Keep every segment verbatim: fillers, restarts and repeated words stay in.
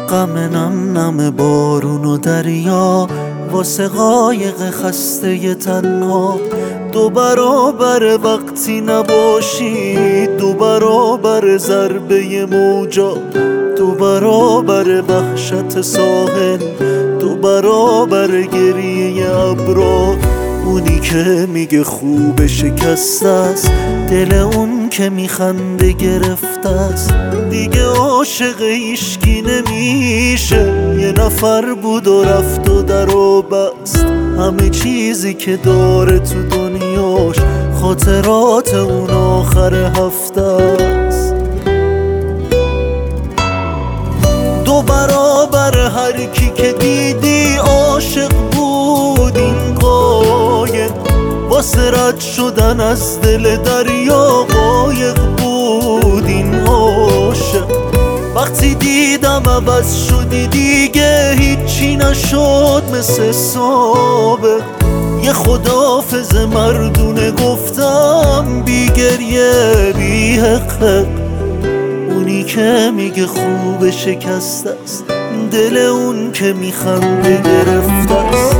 غم نم نم بارون و دریا واسه قایق خسته تنها. دو برابر وقتی نباشی، دو برابر ضربه موجا، دو برابر وحشت ساحل، دو برابر گریه ابرا. اونی که میگه خوب شکست است، دل اون که میخنده گرفته است. دیگه عاشق هیشکی نمیشه، یه نفر بود و رفت و در و بست. همه چیزی که داره تو دنیاش خاطرات اون آخر هفته است. دو برابر هر کی که دیدی عاشق بود این قایق، واسه رد شدن از دل دریا قایق بود این عاشق. وقتی دیدم عوض شدی دیگه هیچی نشد مثل سابق. یه خداحافظ مردونه گفتم بی گریه بی حق. اونی که میگه خوب شکست است، دل اون که میخنده گرفته است.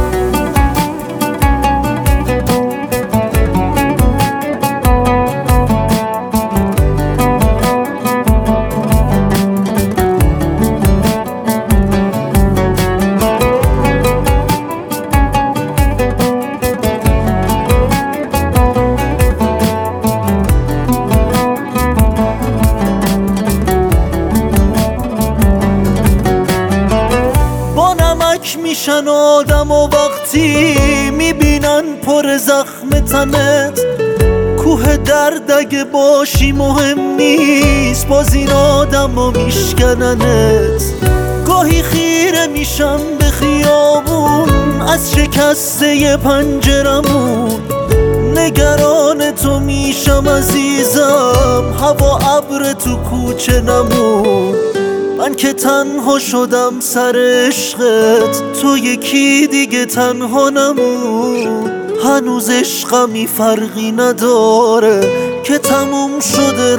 میشن آدم و وقتی میبینن پر زخم تنت. کوه درد اگه باشی مهم نیست، باز این آدم و میشکننت. گاهی خیره میشم به خیابون از شکسته پنجرمون، نگران تو میشم عزیزم، هوا ابر تو کوچه نمون. من که تنها شدم سر عشقت، تو یکی دیگه تنها نمون. هنوز عشقمی فرقی نداره که تموم شده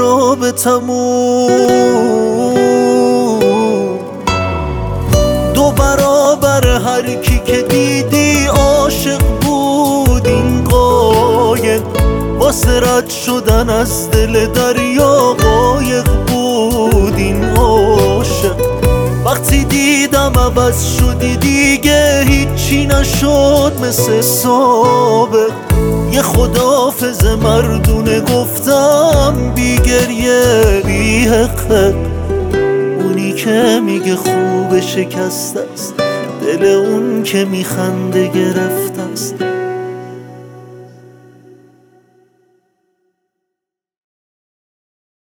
رابطمون. دو برابر هر کی که دیدی عاشق بود این قایق، واسه رد شدن از دل دریا قایق بود این عاشق. وقتی دیدم عوض شدی دیگه هیچی نشد مثل سابق. یه خداحافظ مردونه گفتم بی گریه بی حق. اونی که میگه خوب شکست است، دل اون که میخنده گرفته است.